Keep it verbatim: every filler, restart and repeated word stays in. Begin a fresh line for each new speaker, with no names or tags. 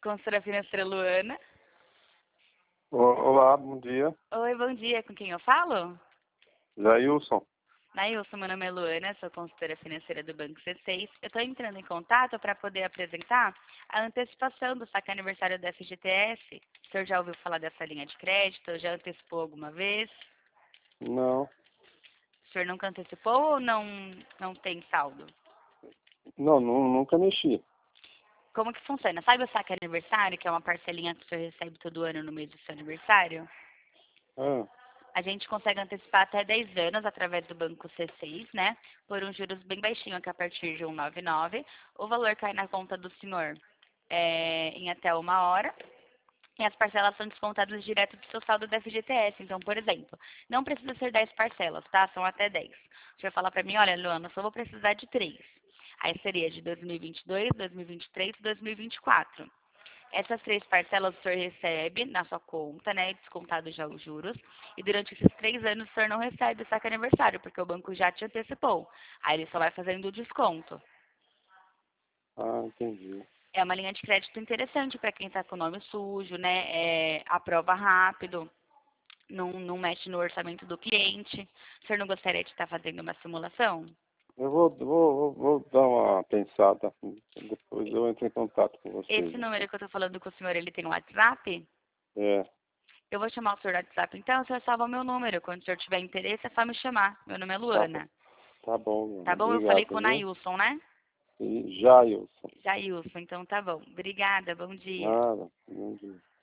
Consultora financeira Luana.
O- Olá, bom dia.
Oi, bom dia. Com quem eu falo?
Jailson.
Nailson, meu nome é Luana, sou consultora financeira do Banco C seis. Eu estou entrando em contato para poder apresentar a antecipação do saque aniversário da F G T S. O senhor já ouviu falar dessa linha de crédito? Já antecipou alguma vez?
Não,
O senhor nunca antecipou ou não, não tem saldo?
não, nu- nunca mexi.
Como que funciona? Sabe o saque aniversário, que é uma parcelinha que o senhor recebe todo ano no mês do seu aniversário?
Ah,
A gente consegue antecipar até dez anos através do Banco C seis, né? Por um juros bem baixinho, que é a partir de um vírgula noventa e nove. O valor cai na conta do senhor é, em até uma hora. E as parcelas são descontadas direto do seu saldo da F G T S. Então, por exemplo, não precisa ser dez parcelas, tá? São até dez. O senhor fala pra mim, olha, Luana, eu só vou precisar de três. Aí seria de dois mil e vinte e dois, dois mil e vinte e três e dois mil e vinte e quatro. Essas três parcelas o senhor recebe na sua conta, né? Descontado já os juros. E durante esses três anos o senhor não recebe o saque aniversário, porque o banco já te antecipou. Aí ele só vai fazendo o desconto.
ah, entendi.
É uma linha de crédito interessante para quem está com o nome sujo, né? É, aprova rápido, não, não mexe no orçamento do cliente. O senhor não gostaria de estar fazendo uma simulação?
Eu vou, vou, vou, vou dar uma pensada. Depois eu entro em contato com vocês,
Esse
então.
número que eu estou falando com o senhor, ele tem um WhatsApp?
É,
Eu vou chamar o senhor no WhatsApp, então o senhor salva o meu número. Quando o senhor tiver interesse, é só me chamar. Meu nome é
tá bom.
Luana.
Tá bom,
Tá
Luana.
bom? Eu falei com
Obrigado,
o
viu?
Nailson, né?
E Jailson.
Jailson, então tá bom. Obrigada, bom dia.
Nada. Bom dia.